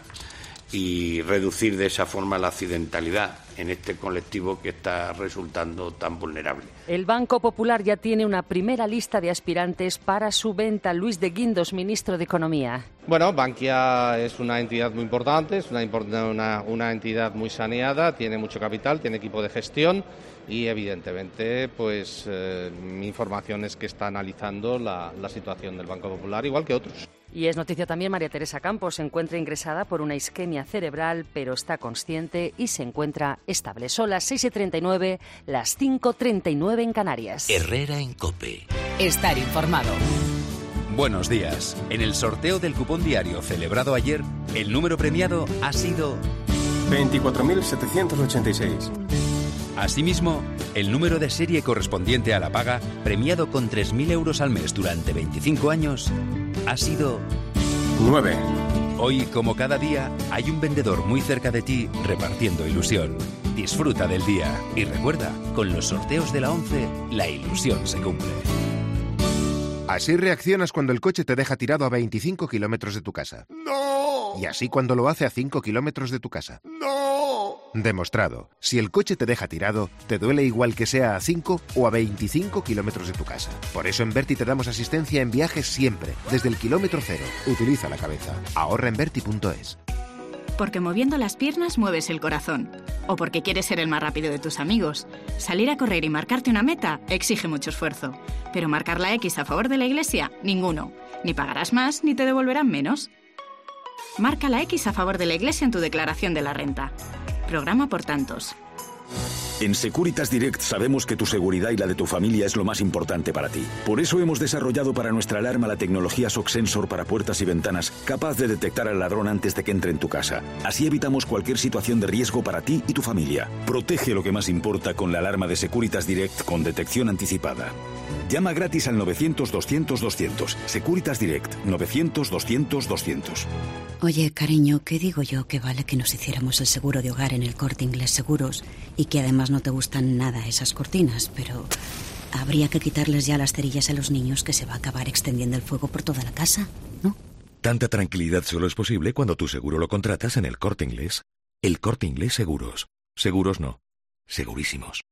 y reducir de esa forma la accidentalidad en este colectivo que está resultando tan vulnerable. El Banco Popular ya tiene una primera lista de aspirantes para su venta. Luis de Guindos, ministro de Economía. Bueno, Bankia es una entidad muy importante, es una, una, una entidad muy saneada, tiene mucho capital, tiene equipo de gestión y evidentemente pues eh, mi información es que está analizando la, la situación del Banco Popular igual que otros. Y es noticia también, María Teresa Campos se encuentra ingresada por una isquemia cerebral, pero está consciente y se encuentra estable. Son las seis y treinta y nueve, las cinco y treinta y nueve en Canarias. Herrera en COPE. Estar informado. Buenos días. En el sorteo del cupón diario celebrado ayer, el número premiado ha sido veinticuatro mil setecientos ochenta y seis. Asimismo, el número de serie correspondiente a la paga, premiado con tres mil euros al mes durante veinticinco años, ha sido nueve. Hoy, como cada día, hay un vendedor muy cerca de ti repartiendo ilusión. Disfruta del día y recuerda, con los sorteos de la once, la ilusión se cumple. Así reaccionas cuando el coche te deja tirado a veinticinco kilómetros de tu casa. ¡No! Y así cuando lo hace a cinco kilómetros de tu casa. ¡No! Demostrado. Si el coche te deja tirado, te duele igual que sea a cinco o a veinticinco kilómetros de tu casa. Por eso en Berti te damos asistencia en viajes siempre, desde el kilómetro cero. Utiliza la cabeza. Ahorra en berti punto es. Porque moviendo las piernas mueves el corazón. O porque quieres ser el más rápido de tus amigos. Salir a correr y marcarte una meta exige mucho esfuerzo. Pero marcar la X a favor de la Iglesia, ninguno. Ni pagarás más ni te devolverán menos. Marca la X a favor de la Iglesia en tu declaración de la renta. Programa por tantos. En Securitas Direct sabemos que tu seguridad y la de tu familia es lo más importante para ti. Por eso hemos desarrollado para nuestra alarma la tecnología Shock Sensor para puertas y ventanas, capaz de detectar al ladrón antes de que entre en tu casa. Así evitamos cualquier situación de riesgo para ti y tu familia. Protege lo que más importa con la alarma de Securitas Direct con detección anticipada. Llama gratis al novecientos doscientos doscientos. Securitas Direct, novecientos doscientos doscientos. Oye, cariño, ¿qué digo yo que vale que nos hiciéramos el seguro de hogar en el Corte Inglés Seguros y que además no te gustan nada esas cortinas, pero habría que quitarles ya las cerillas a los niños, que se va a acabar extendiendo el fuego por toda la casa, ¿no? Tanta tranquilidad solo es posible cuando tu seguro lo contratas en el Corte Inglés. El Corte Inglés Seguros. Seguros no. Segurísimos.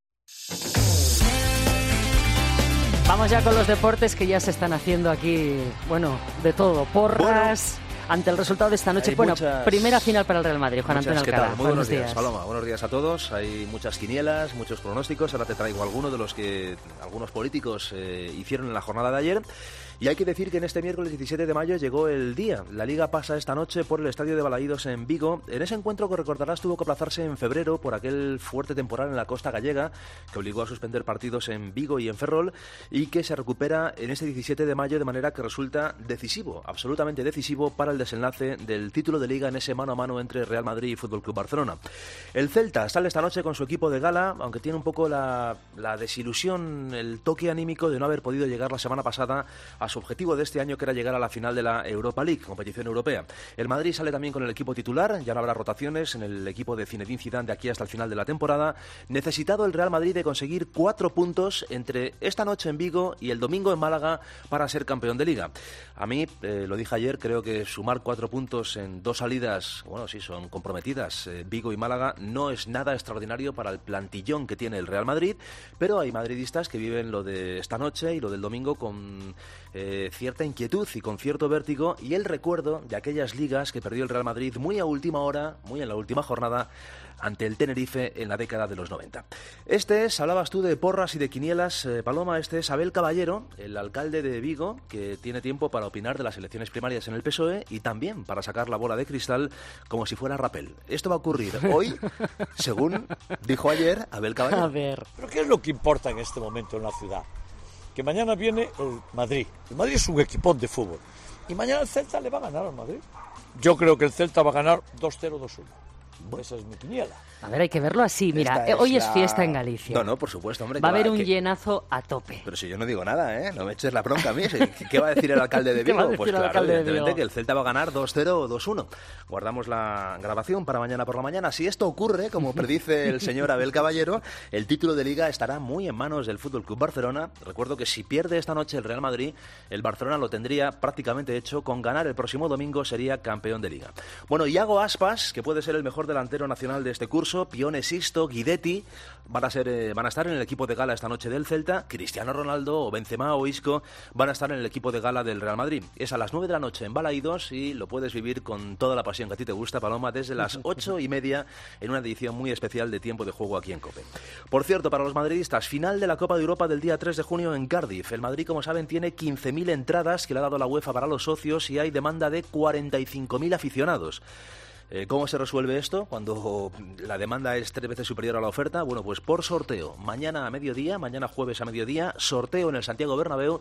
Vamos ya con los deportes, que ya se están haciendo aquí, bueno, de todo, porras... Bueno. Ante el resultado de esta noche. Bueno, muchas, primera final para el Real Madrid. Juan Antonio Alcalá. Muy buenos, buenos días, días, Paloma. Buenos días a todos. Hay muchas quinielas, muchos pronósticos. Ahora te traigo algunos de los que algunos políticos eh, hicieron en la jornada de ayer. Y hay que decir que en este miércoles diecisiete de mayo llegó el día. La Liga pasa esta noche por el Estadio de Balaídos en Vigo. En ese encuentro, que recordarás, tuvo que aplazarse en febrero por aquel fuerte temporal en la costa gallega que obligó a suspender partidos en Vigo y en Ferrol, y que se recupera en este diecisiete de mayo de manera que resulta decisivo, absolutamente decisivo para el desenlace del título de Liga en ese mano a mano entre Real Madrid y Fútbol Club Barcelona. El Celta sale esta noche con su equipo de gala, aunque tiene un poco la, la desilusión, el toque anímico de no haber podido llegar la semana pasada a su objetivo de este año, que era llegar a la final de la Europa League, competición europea. El Madrid sale también con el equipo titular, ya no habrá rotaciones en el equipo de Zinedine Zidane de aquí hasta el final de la temporada. Necesitado el Real Madrid de conseguir cuatro puntos entre esta noche en Vigo y el domingo en Málaga para ser campeón de Liga. A mí, eh, lo dije ayer, creo que sumar cuatro puntos en dos salidas, bueno, sí, son comprometidas, eh, Vigo y Málaga, no es nada extraordinario para el plantillón que tiene el Real Madrid, pero hay madridistas que viven lo de esta noche y lo del domingo con eh, cierta inquietud y con cierto vértigo, y el recuerdo de aquellas ligas que perdió el Real Madrid muy a última hora, muy en la última jornada, ante el Tenerife en la década de los noventa. Este es, hablabas tú de porras y de quinielas, eh, Paloma, este es Abel Caballero, el alcalde de Vigo, que tiene tiempo para opinar de las elecciones primarias en el P S O E y también para sacar la bola de cristal como si fuera rapel. Esto va a ocurrir hoy, según dijo ayer Abel Caballero. A ver. ¿Pero qué es lo que importa en este momento en la ciudad? Que mañana viene el Madrid. El Madrid es un equipón de fútbol. Y mañana el Celta le va a ganar al Madrid. Yo creo que el Celta va a ganar dos cero dos uno. Esa es mi quiniela. A ver, hay que verlo así. Mira, es hoy la... es fiesta en Galicia. No, no, por supuesto, hombre. Va a haber va, un que... llenazo a tope. Pero si yo no digo nada, ¿eh? No me eches la bronca a mí. ¿Qué va a decir el alcalde de Vigo? Pues claro, evidentemente que el Celta va a ganar dos cero o dos uno. Guardamos la grabación para mañana por la mañana. Si esto ocurre, como predice el señor Abel Caballero, el título de Liga estará muy en manos del Fútbol Club Barcelona. Recuerdo que si pierde esta noche el Real Madrid, el Barcelona lo tendría prácticamente hecho. Con ganar el próximo domingo sería campeón de Liga. Bueno, Iago Aspas, que puede ser el mejor delantero nacional de este curso, Pione Sisto, Guidetti, van a, ser, eh, van a estar en el equipo de gala esta noche del Celta. Cristiano Ronaldo o Benzema o Isco van a estar en el equipo de gala del Real Madrid. Es a las nueve de la noche en Balaídos y lo puedes vivir con toda la pasión que a ti te gusta, Paloma, desde las ocho y media en una edición muy especial de Tiempo de Juego aquí en COPE. Por cierto, para los madridistas, final de la Copa de Europa del día tres de junio en Cardiff. El Madrid, como saben, tiene quince mil entradas que le ha dado la UEFA para los socios y hay demanda de cuarenta y cinco mil aficionados. Eh, ¿Cómo se resuelve esto cuando la demanda es tres veces superior a la oferta? Bueno, pues por sorteo. Mañana a mediodía, mañana jueves a mediodía, sorteo en el Santiago Bernabéu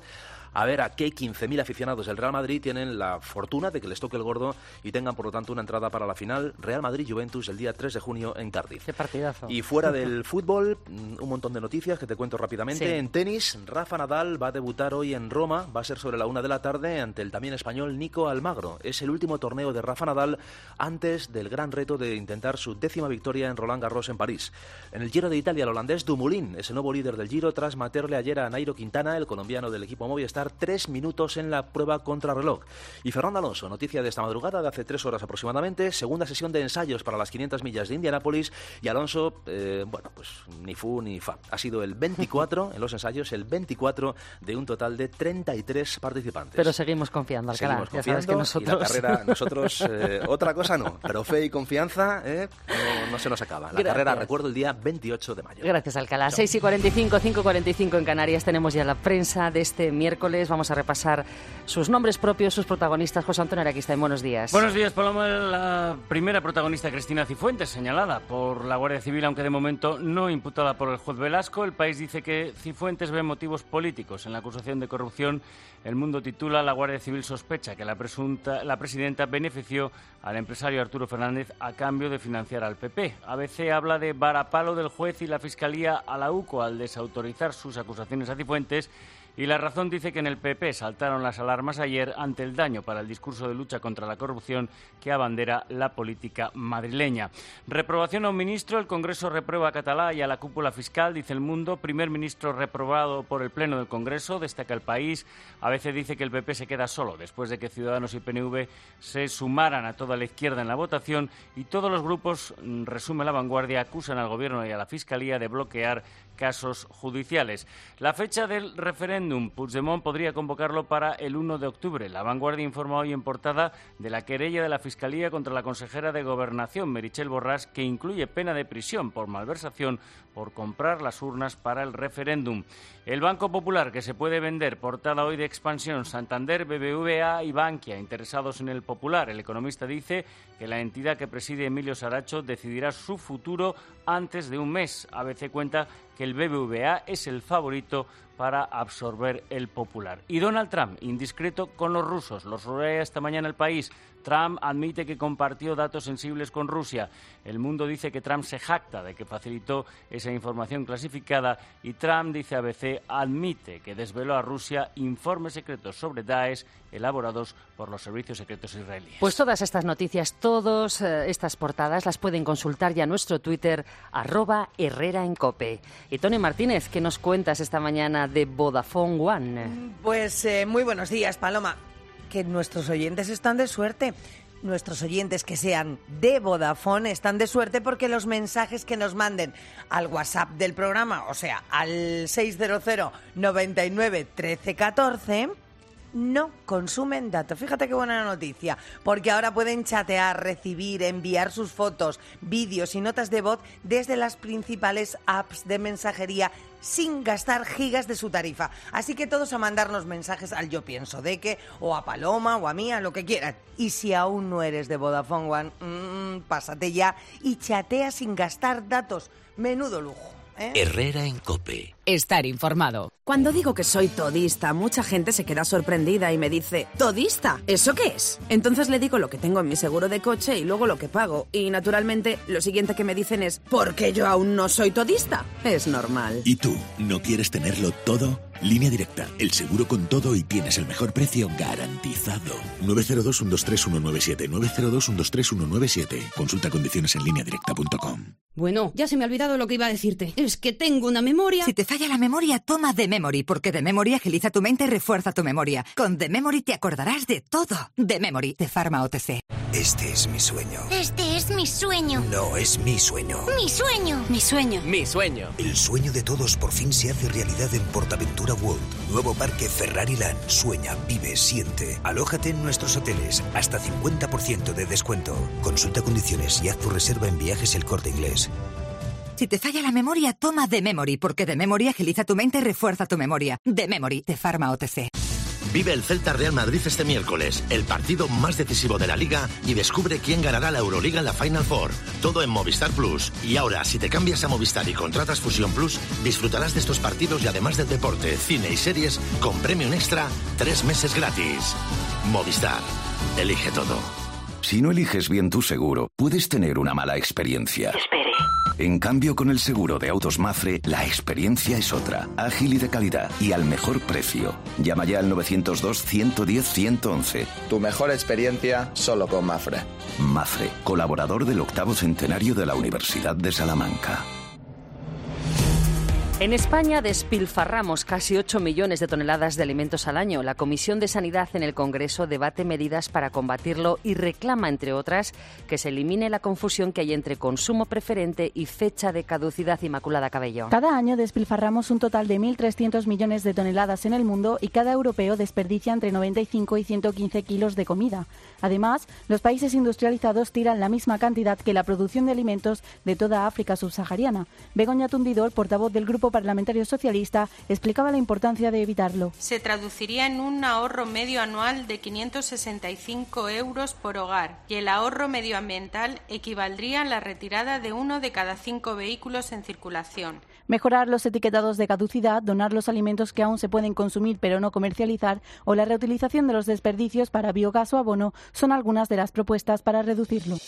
a ver a qué quince mil aficionados del Real Madrid tienen la fortuna de que les toque el gordo y tengan, por lo tanto, una entrada para la final Real Madrid-Juventus el día tres de junio en Cardiff. Qué partidazo. Y fuera del fútbol, un montón de noticias que te cuento rápidamente. Sí. En tenis, Rafa Nadal va a debutar hoy en Roma, va a ser sobre la una de la tarde ante el también español Nico Almagro. Es el último torneo de Rafa Nadal antes del gran reto de intentar su décima victoria en Roland Garros en París. En el Giro de Italia, el holandés Dumoulin es el nuevo líder del Giro tras meterle ayer a Nairo Quintana, el colombiano del equipo Movistar, tres minutos en la prueba contrarreloj. Y Fernando Alonso, noticia de esta madrugada de hace tres horas aproximadamente, segunda sesión de ensayos para las quinientas millas de Indianápolis, y Alonso, eh, bueno, pues ni fu ni fa. Ha sido el veinticuatro en los ensayos, el veinticuatro de un total de treinta y tres participantes. Pero seguimos confiando, Alcalá. Seguimos confiando, ya sabes que nosotros... y la carrera, nosotros, eh, otra cosa no, pero fe y confianza eh, no, no se nos acaba. La Gracias. carrera, recuerdo, el día veintiocho de mayo. Gracias, Alcalá. seis y cuarenta y cinco, cinco y cuarenta y cinco en Canarias. Tenemos ya la prensa de este miércoles. Vamos a repasar sus nombres propios, sus protagonistas. José Antonio Araquista, buenos días. Buenos días, Paloma. La primera protagonista, Cristina Cifuentes, señalada por la Guardia Civil, aunque de momento no imputada por el juez Velasco. El País dice que Cifuentes ve motivos políticos en la acusación de corrupción. El Mundo titula: la Guardia Civil sospecha que la presunta la presidenta benefició al empresario Arturo Fernández a cambio de financiar al P P. A B C habla de varapalo del juez y la Fiscalía a la U C O al desautorizar sus acusaciones a Cifuentes. Y La Razón dice que en el P P saltaron las alarmas ayer ante el daño para el discurso de lucha contra la corrupción que abandera la política madrileña. Reprobación a un ministro. El Congreso reprueba a Catalá y a la cúpula fiscal, dice El Mundo. Primer ministro reprobado por el Pleno del Congreso, destaca El País. A veces dice que el P P se queda solo después de que Ciudadanos y P N V se sumaran a toda la izquierda en la votación, y todos los grupos, resume La Vanguardia, acusan al Gobierno y a la Fiscalía de bloquear casos judiciales. La fecha del referéndum, Puigdemont podría convocarlo para el uno de octubre. La Vanguardia informa hoy en portada de la querella de la Fiscalía contra la consejera de Gobernación, Meritxell Borràs, que incluye pena de prisión por malversación por comprar las urnas para el referéndum. El Banco Popular, que se puede vender, portada hoy de Expansión. Santander, B B V A y Bankia interesados en el Popular. El economista dice que la entidad que preside Emilio Saracho decidirá su futuro antes de un mes. A B C cuenta que el B B V A es el favorito para absorber el Popular. Y Donald Trump, indiscreto con los rusos. Los rodea esta mañana El País. Trump admite que compartió datos sensibles con Rusia. El Mundo dice que Trump se jacta de que facilitó esa información clasificada, y Trump, dice A B C, admite que desveló a Rusia informes secretos sobre Daesh elaborados por los servicios secretos israelíes. Pues todas estas noticias, todas eh, estas portadas las pueden consultar ya en nuestro Twitter, arroba Herrera en Cope. Y Tony Martínez, ¿qué nos cuentas esta mañana de Vodafone One? Pues eh, muy buenos días, Paloma. Que nuestros oyentes están de suerte. Nuestros oyentes que sean de Vodafone están de suerte porque los mensajes que nos manden al WhatsApp del programa, o sea, al seis cero cero, noventa y nueve, trece, catorce, no consumen datos. Fíjate qué buena noticia, porque ahora pueden chatear, recibir, enviar sus fotos, vídeos y notas de voz desde las principales apps de mensajería sin gastar gigas de su tarifa. Así que todos a mandarnos mensajes al Yo Pienso de Que, o a Paloma, o a mí, a lo que quieran. Y si aún no eres de Vodafone One, mmm, pásate ya y chatea sin gastar datos. Menudo lujo, ¿eh? Herrera en Cope. Estar informado. Cuando digo que soy todista, mucha gente se queda sorprendida y me dice, ¿todista? ¿Eso qué es? Entonces le digo lo que tengo en mi seguro de coche y luego lo que pago. Y naturalmente lo siguiente que me dicen es, ¿por qué yo aún no soy todista? Es normal. ¿Y tú, no quieres tenerlo todo? Línea Directa, el seguro con todo y tienes el mejor precio garantizado. nueve cero dos, uno dos tres, uno nueve siete, nueve cero dos, uno dos tres, uno nueve siete. Consulta condiciones en línea directa punto com. Bueno, ya se me ha olvidado lo que iba a decirte. Es que tengo una memoria... Si te falla la memoria, toma The Memory, porque The Memory agiliza tu mente y refuerza tu memoria. Con The Memory te acordarás de todo. The Memory, de Pharma O T C. Este es mi sueño. Este es mi sueño. No, es mi sueño. Mi sueño. Mi sueño. Mi sueño. El sueño de todos por fin se hace realidad en Portaventura World. Nuevo parque Ferrari Land. Sueña, vive, siente. Alójate en nuestros hoteles. Hasta cincuenta por ciento de descuento. Consulta condiciones y haz tu reserva en Viajes El Corte Inglés. Si te falla la memoria, toma The Memory, porque The Memory agiliza tu mente y refuerza tu memoria. The Memory, de Pharma O T C. Vive el Celta Real Madrid este miércoles, el partido más decisivo de la Liga, y descubre quién ganará la Euroliga en la Final Four. Todo en Movistar Plus. Y ahora, si te cambias a Movistar y contratas Fusión Plus, disfrutarás de estos partidos y además del deporte, cine y series con Premium Extra, tres meses gratis. Movistar. Elige todo. Si no eliges bien tu seguro, puedes tener una mala experiencia. Espere. En cambio, con el seguro de autos Mafre, la experiencia es otra, ágil y de calidad, y al mejor precio. Llama ya al novecientos dos, ciento diez, ciento once. Tu mejor experiencia solo con Mafre. Mafre, colaborador del octavo centenario de la Universidad de Salamanca. En España despilfarramos casi ocho millones de toneladas de alimentos al año. La Comisión de Sanidad en el Congreso debate medidas para combatirlo y reclama, entre otras, que se elimine la confusión que hay entre consumo preferente y fecha de caducidad. Inmaculada Cabello. Cada año despilfarramos un total de mil trescientos millones de toneladas en el mundo y cada europeo desperdicia entre noventa y cinco y ciento quince kilos de comida. Además, los países industrializados tiran la misma cantidad que la producción de alimentos de toda África subsahariana. Begoña Tundido, portavoz del Grupo Parlamentario Socialista, explicaba la importancia de evitarlo. Se traduciría en un ahorro medio anual de quinientos sesenta y cinco euros por hogar y el ahorro medioambiental equivaldría a la retirada de uno de cada cinco vehículos en circulación. Mejorar los etiquetados de caducidad, donar los alimentos que aún se pueden consumir pero no comercializar o la reutilización de los desperdicios para biogás o abono son algunas de las propuestas para reducirlo.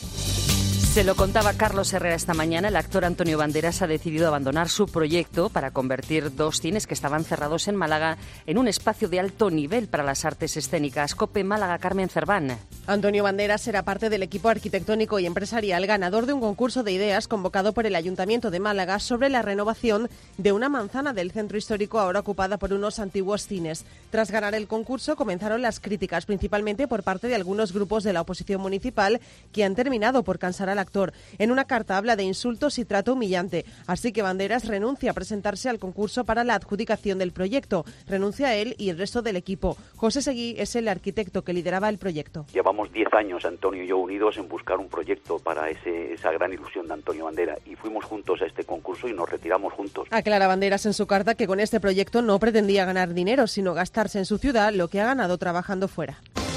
Se lo contaba Carlos Herrera esta mañana. El actor Antonio Banderas ha decidido abandonar su proyecto para convertir dos cines que estaban cerrados en Málaga en un espacio de alto nivel para las artes escénicas. COPE Málaga, Carmen Cerván. Antonio Banderas será parte del equipo arquitectónico y empresarial ganador de un concurso de ideas convocado por el Ayuntamiento de Málaga sobre la renovación de una manzana del centro histórico ahora ocupada por unos antiguos cines. Tras ganar el concurso comenzaron las críticas, principalmente por parte de algunos grupos de la oposición municipal que han terminado por cansar al actor. En una carta habla de insultos y trato humillante, así que Banderas renuncia a presentarse al concurso para la adjudicación del proyecto. Renuncia a él y el resto del equipo. José Seguí es el arquitecto que lideraba el proyecto. Llevamos diez años, Antonio y yo, unidos en buscar un proyecto para ese, esa gran ilusión de Antonio Banderas, y fuimos juntos a este concurso y nos retiramos juntos. Aclara Banderas en su carta que con este proyecto no pretendía ganar dinero, sino gastarse en su ciudad lo que ha ganado trabajando fuera.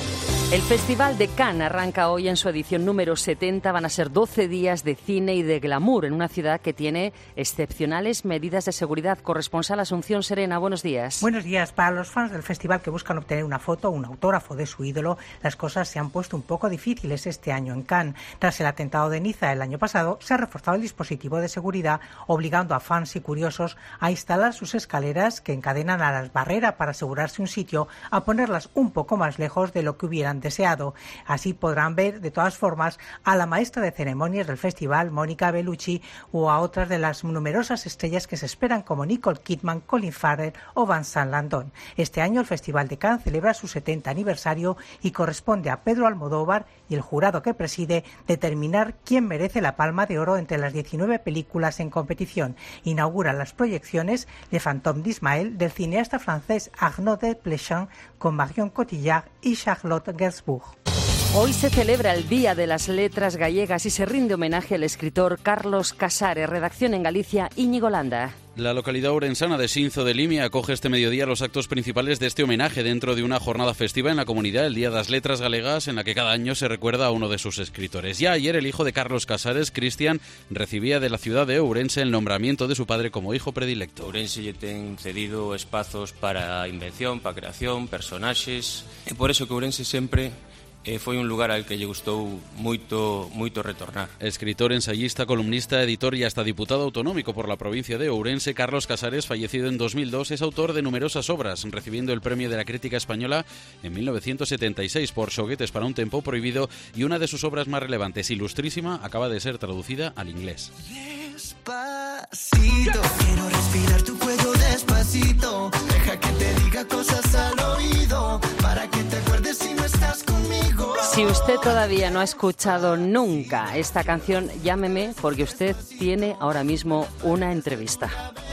El Festival de Cannes arranca hoy en su edición número setenta. Van a ser doce días de cine y de glamour en una ciudad que tiene excepcionales medidas de seguridad. Corresponsal Asunción Serena, buenos días. Buenos días. Para los fans del festival que buscan obtener una foto o un autógrafo de su ídolo, las cosas se han puesto un poco difíciles este año en Cannes. Tras el atentado de Niza el año pasado, se ha reforzado el dispositivo de seguridad, obligando a fans y curiosos a instalar sus escaleras que encadenan a las barreras para asegurarse un sitio, a ponerlas un poco más lejos de lo que hubieran deseado. Así podrán ver de todas formas a la maestra de ceremonias del festival, Mónica Bellucci, o a otras de las numerosas estrellas que se esperan como Nicole Kidman, Colin Farrell o Vincent Landon. Este año el Festival de Cannes celebra su setenta aniversario y corresponde a Pedro Almodóvar y el jurado que preside determinar quién merece la Palma de Oro entre las diecinueve películas en competición. Inaugura las proyecciones Le Fantôme d'Ismaël del cineasta francés Arnaud Desplechin con Marion Cotillard y Charlotte Gainsbourg. Hoy se celebra el Día de las Letras Gallegas y se rinde homenaje al escritor Carlos Casares. Redacción en Galicia, Íñigo Landa. La localidad ourensana de Sinzo de Limia acoge este mediodía los actos principales de este homenaje dentro de una jornada festiva en la comunidad, el Día das Letras Galegas, en la que cada año se recuerda a uno de sus escritores. Ya ayer el hijo de Carlos Casares, Cristian, recibía de la ciudad de Ourense el nombramiento de su padre como hijo predilecto. Ourense lle ten cedido espazos para invención, para creación, personaxes, e por eso que Ourense sempre E foi un lugar al que lle gustou moito, moito retornar. Escritor, ensayista, columnista, editor y hasta diputado autonómico por la provincia de Ourense, Carlos Casares, fallecido en dos mil dos, es autor de numerosas obras, recibiendo el premio de la crítica española en mil novecientos setenta y seis por Xoguetes para un tempo prohibido, y una de sus obras más relevantes, Ilustrísima, acaba de ser traducida al inglés. Despacito, quiero respirar tu cuello despacito, deja que te diga cosas al oído, para que te acuerdes si no estás conmigo. Si usted todavía no ha escuchado nunca esta canción, llámeme, porque usted tiene ahora mismo una entrevista.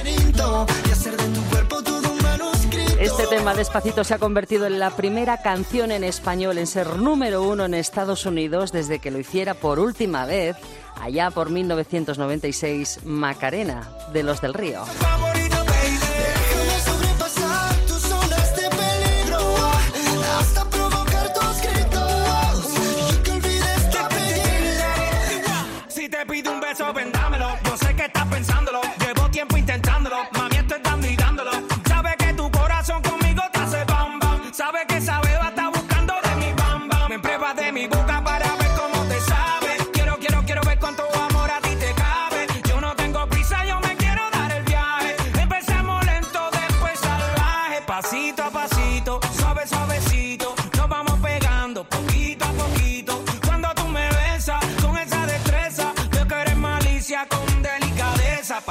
Este tema, Despacito, se ha convertido en la primera canción en español en ser número uno en Estados Unidos desde que lo hiciera por última vez, allá por mil novecientos noventa y seis, Macarena, de Los del Río.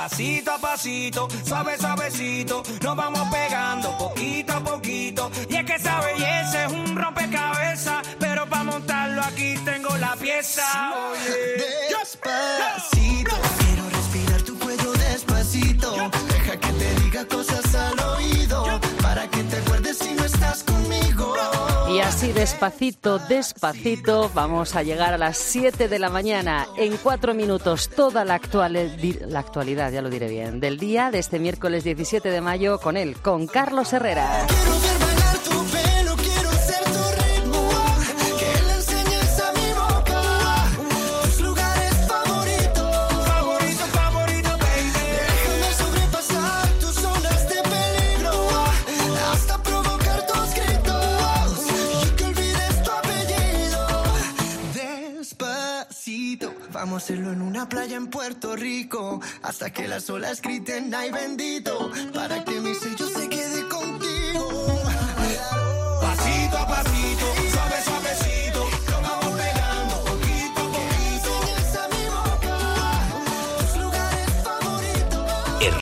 pasito a pasito, suave suavecito, nos vamos pegando poquito a poquito. Y es que esa belleza es un rompecabezas, pero para montarlo aquí tengo la pieza. Oye, despacito, quiero respirar tu cuello despacito. Deja que te diga cosas al oído, para que te acuerdes si no estás conmigo. Y así despacito, despacito, vamos a llegar a las siete de la mañana. En cuatro minutos, toda la, actual, la actualidad, ya lo diré bien, del día de este miércoles diecisiete de mayo con él, con Carlos Herrera. Quiero ver bailar tu pelo, quiero ser tu ritmo, que le enseñes a mi boca tus lugares favoritos. Favorito, favorito, baby. Déjame sobrepasar tus zonas de peligro, hasta provocar tus gritos y que olvides tu apellido. Despacito, vamos a hacerlo en una playa en Puerto Rico, hasta que las olas griten ay bendito, para